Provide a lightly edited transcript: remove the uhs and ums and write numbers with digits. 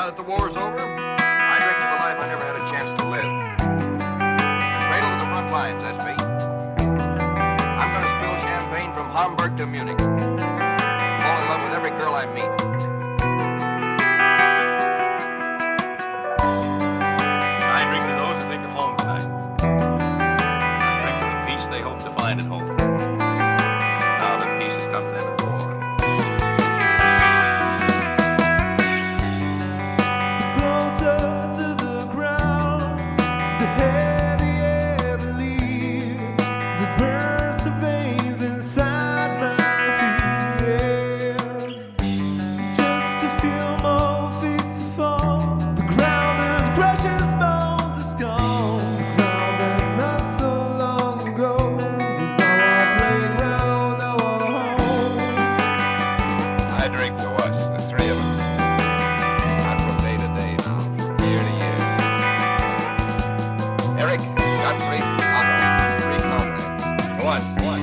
that the war's over, I drink to the life I never had a chance to live. Cradle to the front lines, that's me. I'm gonna spill champagne from Hamburg to Munich. Fall in love with every girl I meet. I drink to those who think of home tonight. I drink to the peace they hope to find at home. Now that peace has come to them at war. I drink to us, the three of us. Not from day to day now, from year to year. Eric, Godfrey, Otto, three comrades. To us, one.